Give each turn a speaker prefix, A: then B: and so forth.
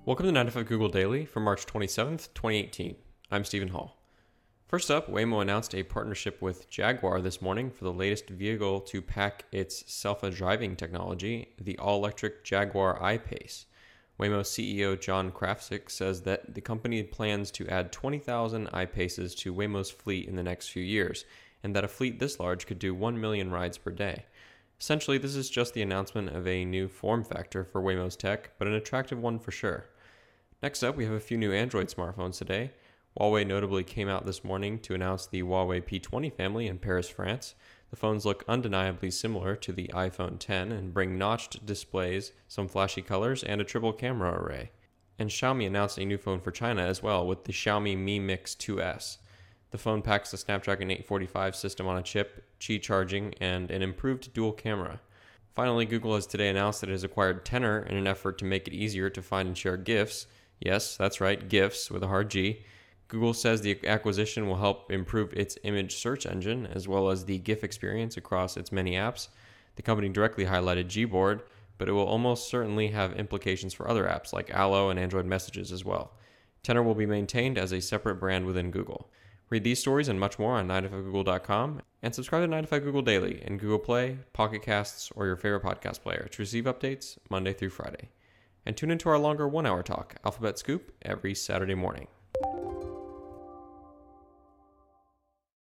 A: Welcome to 9 to 5 Google Daily for March 27th, 2018. I'm Stephen Hall. First up, Waymo announced a partnership with Jaguar this morning for the latest vehicle to pack its self-driving technology, the all-electric Jaguar I-Pace. Waymo CEO John Krafcik says that the company plans to add 20,000 I-Paces to Waymo's fleet in the next few years, and that a fleet this large could do 1 million rides per day. Essentially, this is just the announcement of a new form factor for Waymo's tech, but an attractive one for sure. Next up, we have a few new Android smartphones today. Huawei notably came out this morning to announce the Huawei P20 family in Paris, France. The phones look undeniably similar to the iPhone X and bring notched displays, some flashy colors, and a triple camera array. And Xiaomi announced a new phone for China as well with the Xiaomi Mi Mix 2S. The phone packs the Snapdragon 845 system on a chip, Qi charging, and an improved dual camera. Finally, Google has today announced that it has acquired Tenor in an effort to make it easier to find and share GIFs. Yes, that's right, GIFs with a hard G. Google says the acquisition will help improve its image search engine as well as the GIF experience across its many apps. The company directly highlighted Gboard, but it will almost certainly have implications for other apps like Allo and Android Messages as well. Tenor will be maintained as a separate brand within Google. Read these stories and much more on 9to5google.com and subscribe to 9 to 5 Google Daily in Google Play, Pocket Casts, or your favorite podcast player to receive updates Monday through Friday. And tune into our longer 1-hour talk, Alphabet Scoop, every Saturday morning.